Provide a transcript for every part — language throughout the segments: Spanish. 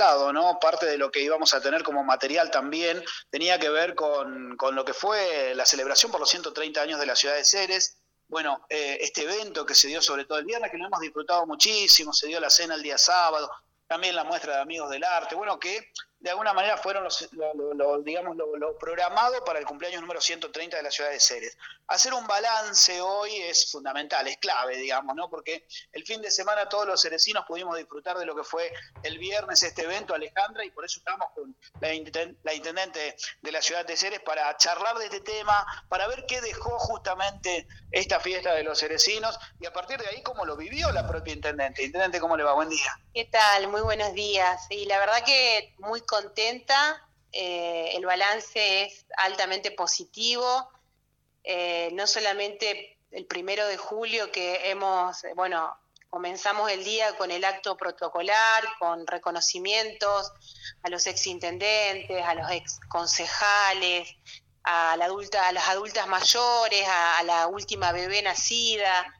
adelantado, ¿no? Parte de lo que íbamos a tener como material también tenía que ver con lo que fue la celebración por los 130 años de la ciudad de Ceres. Bueno, este evento que se dio sobre todo el viernes, que lo hemos disfrutado muchísimo, se dio la cena el día sábado, también la muestra de Amigos del Arte, bueno, que de alguna manera fueron digamos, lo programado para el cumpleaños número 130 de la ciudad de Ceres. Hacer un balance hoy es fundamental, es clave, digamos, ¿no? Porque el fin de semana todos los cerecinos pudimos disfrutar de lo que fue el viernes este evento, Alejandra, y por eso estamos con la intendente de la ciudad de Ceres para charlar de este tema, para ver qué dejó justamente esta fiesta de los cerecinos y a partir de ahí cómo lo vivió la propia intendente. Intendente, ¿cómo le va? Buen día. ¿Qué tal? Muy buenos días. Y la verdad que muy contenta, el balance es altamente positivo, no solamente el 1 de julio que comenzamos el día con el acto protocolar, con reconocimientos a los exintendentes, a los exconcejales, a las adultas mayores, a la última bebé nacida.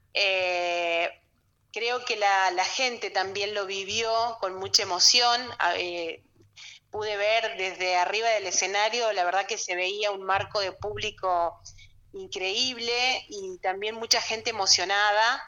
Creo que la gente también lo vivió con mucha emoción. Pude ver desde arriba del escenario, la verdad que se veía un marco de público increíble y también mucha gente emocionada,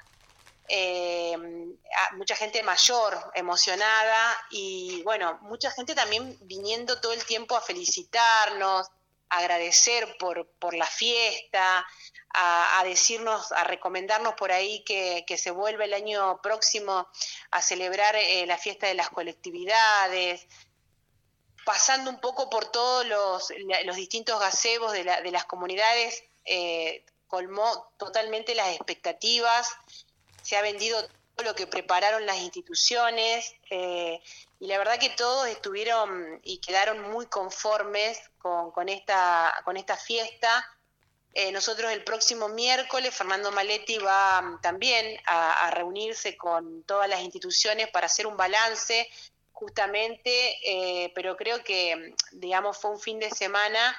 mucha gente mayor emocionada y bueno, mucha gente también viniendo todo el tiempo a felicitarnos, a agradecer por la fiesta, a decirnos, a recomendarnos por ahí que se vuelva el año próximo a celebrar la fiesta de las colectividades, pasando un poco por todos los distintos gazebos de las comunidades, colmó totalmente las expectativas, se ha vendido todo lo que prepararon las instituciones, y la verdad que todos estuvieron y quedaron muy conformes con esta fiesta. Nosotros el próximo miércoles, Fernando Maletti va también a reunirse con todas las instituciones para hacer un balance justamente, pero creo que, digamos, fue un fin de semana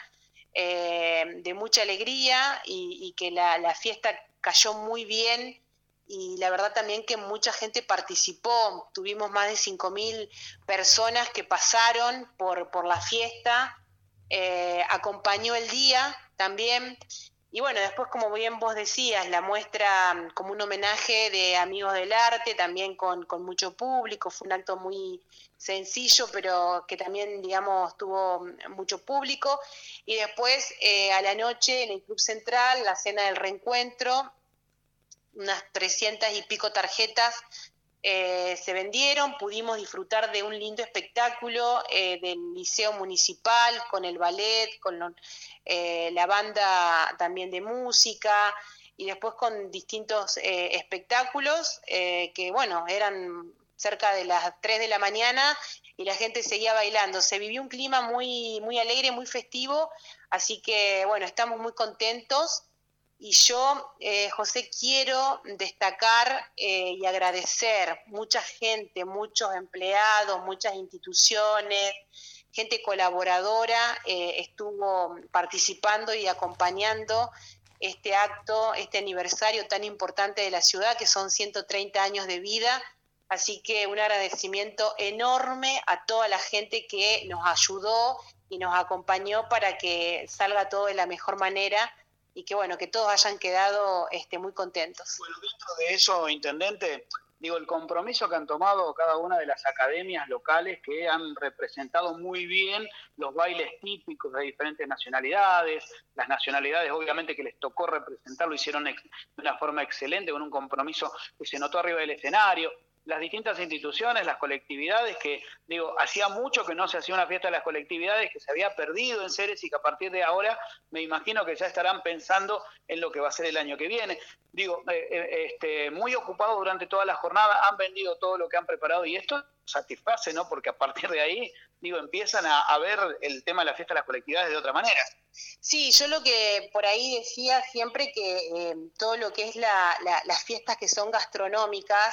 de mucha alegría y que la fiesta cayó muy bien y la verdad también que mucha gente participó. Tuvimos más de 5.000 personas que pasaron por la fiesta, acompañó el día también. Y bueno, después, como bien vos decías, la muestra como un homenaje de Amigos del Arte, también con mucho público, fue un acto muy sencillo, pero que también, digamos, tuvo mucho público. Y después, a la noche, en el Club Central, la cena del reencuentro, unas 300 y pico tarjetas se vendieron, pudimos disfrutar de un lindo espectáculo del Liceo Municipal, con el ballet, con la banda también de música, y después con distintos espectáculos que, bueno, eran cerca de las 3 de la mañana y la gente seguía bailando. Se vivió un clima muy, muy alegre, muy festivo, así que, bueno, estamos muy contentos. Y yo, José, quiero destacar y agradecer mucha gente, muchos empleados, muchas instituciones, gente colaboradora estuvo participando y acompañando este acto, este aniversario tan importante de la ciudad, que son 130 años de vida. Así que un agradecimiento enorme a toda la gente que nos ayudó y nos acompañó para que salga todo de la mejor manera y que bueno, que todos hayan quedado muy contentos. Bueno, dentro de eso, intendente, digo, el compromiso que han tomado cada una de las academias locales que han representado muy bien los bailes típicos de diferentes nacionalidades, las nacionalidades obviamente que les tocó representar lo hicieron de una forma excelente, con un compromiso que se notó arriba del escenario. Las distintas instituciones, las colectividades, que digo, hacía mucho que no se hacía una fiesta de las colectividades, que se había perdido en Ceres y que a partir de ahora me imagino que ya estarán pensando en lo que va a ser el año que viene. Digo, muy ocupados durante toda la jornada, han vendido todo lo que han preparado y esto satisface, ¿no? Porque a partir de ahí, digo, empiezan a ver el tema de la fiesta de las colectividades de otra manera. Sí, yo lo que por ahí decía siempre que todo lo que es las fiestas que son gastronómicas,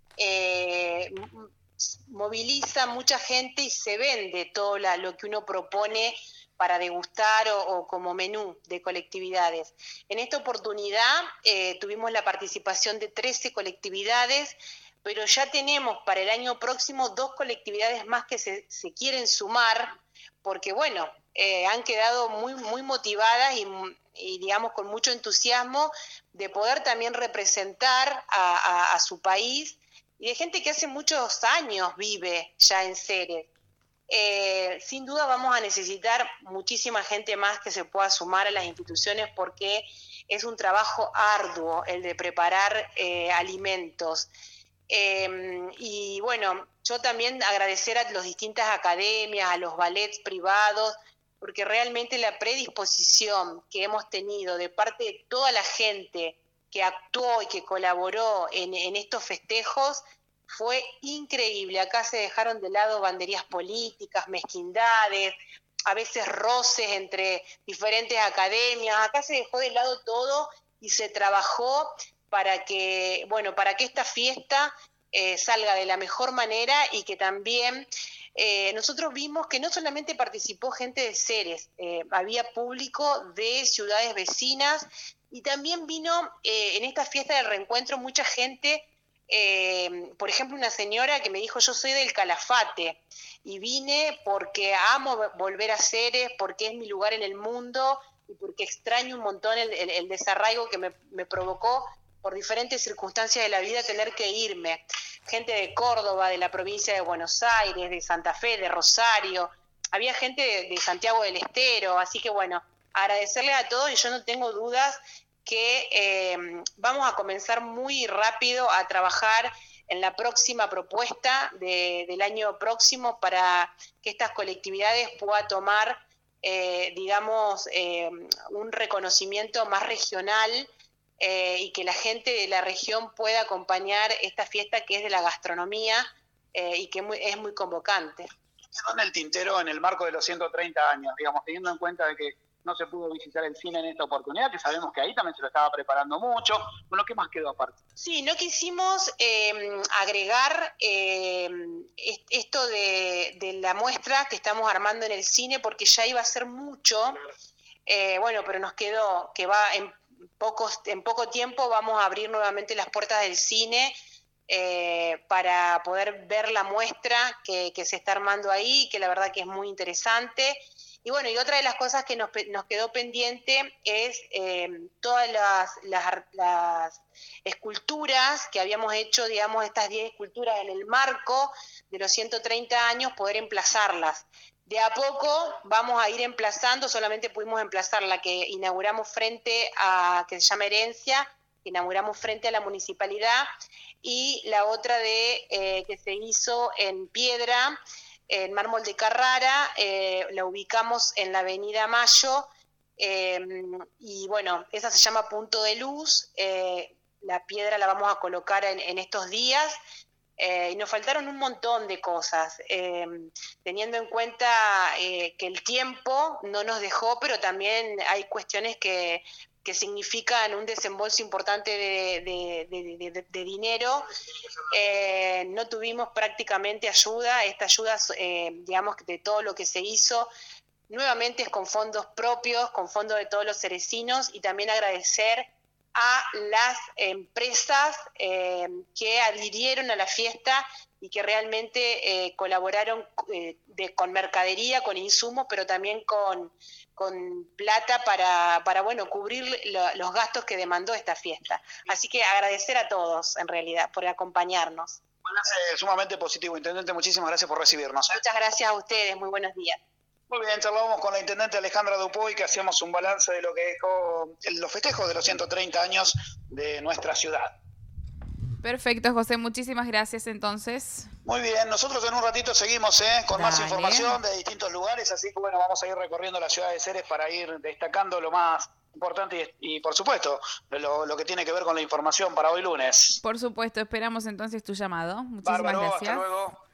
moviliza mucha gente y se vende todo lo que uno propone para degustar o como menú de colectividades. En esta oportunidad tuvimos la participación de 13 colectividades, pero ya tenemos para el año próximo 2 colectividades más que se quieren sumar, porque bueno, han quedado muy motivadas y digamos con mucho entusiasmo de poder también representar a su país y de gente que hace muchos años vive ya en Ceres. Sin duda vamos a necesitar muchísima gente más que se pueda sumar a las instituciones porque es un trabajo arduo el de preparar alimentos. Y bueno, yo también agradecer a las distintas academias, a los ballets privados, porque realmente la predisposición que hemos tenido de parte de toda la gente que actuó y que colaboró en estos festejos fue increíble. Acá se dejaron de lado banderías políticas, mezquindades, a veces roces entre diferentes academias. Acá se dejó de lado todo y se trabajó para que esta fiesta salga de la mejor manera y que también nosotros vimos que no solamente participó gente de Ceres, había público de ciudades vecinas y también vino en esta fiesta del reencuentro mucha gente, por ejemplo una señora que me dijo yo soy del Calafate y vine porque amo volver a Ceres, porque es mi lugar en el mundo y porque extraño un montón el desarraigo que me provocó por diferentes circunstancias de la vida tener que irme. Gente de Córdoba, de la provincia de Buenos Aires, de Santa Fe, de Rosario, había gente de Santiago del Estero, así que bueno, agradecerles a todos y yo no tengo dudas que vamos a comenzar muy rápido a trabajar en la próxima propuesta del año próximo para que estas colectividades puedan tomar, un reconocimiento más regional y que la gente de la región pueda acompañar esta fiesta que es de la gastronomía y que es muy convocante. Quedó en el tintero en el marco de los 130 años, digamos, teniendo en cuenta de que no se pudo visitar el cine en esta oportunidad, que sabemos que ahí también se lo estaba preparando mucho. Bueno, ¿qué más quedó aparte? Sí, no quisimos agregar esto de la muestra que estamos armando en el cine porque ya iba a ser mucho, pero nos quedó que va en poco tiempo vamos a abrir nuevamente las puertas del cine para poder ver la muestra que se está armando ahí, que la verdad que es muy interesante. Y bueno, y otra de las cosas que nos quedó pendiente es todas las esculturas que habíamos hecho, digamos, estas 10 esculturas en el marco de los 130 años, poder emplazarlas. De a poco vamos a ir emplazando, solamente pudimos emplazar la que inauguramos que se llama Herencia, que inauguramos frente a la municipalidad, y la otra que se hizo en piedra, en mármol de Carrara, la ubicamos en la avenida Mayo, y bueno, esa se llama Punto de Luz, la piedra la vamos a colocar en estos días, y nos faltaron un montón de cosas, teniendo en cuenta que el tiempo no nos dejó, pero también hay cuestiones que significan un desembolso importante de dinero. No tuvimos prácticamente ayuda, esta ayuda, digamos, de todo lo que se hizo, nuevamente es con fondos propios, con fondos de todos los cerecinos, y también agradecer a las empresas que adhirieron a la fiesta y que realmente colaboraron con mercadería, con insumos, pero también con plata para cubrir los gastos que demandó esta fiesta. Así que agradecer a todos, en realidad, por acompañarnos. Sumamente positivo. Intendente, muchísimas gracias por recibirnos. Muchas gracias a ustedes, muy buenos días. Muy bien, charlábamos con la intendente Alejandra Dupuy, que hacíamos un balance de lo que dejó los festejos de los 130 años de nuestra ciudad. Perfecto, José, muchísimas gracias entonces. Muy bien, nosotros en un ratito seguimos con más información de distintos lugares, así que bueno, vamos a ir recorriendo la ciudad de Ceres para ir destacando lo más importante y por supuesto, lo que tiene que ver con la información para hoy lunes. Por supuesto, esperamos entonces tu llamado. Muchísimas Bárbaro, gracias. Hasta luego.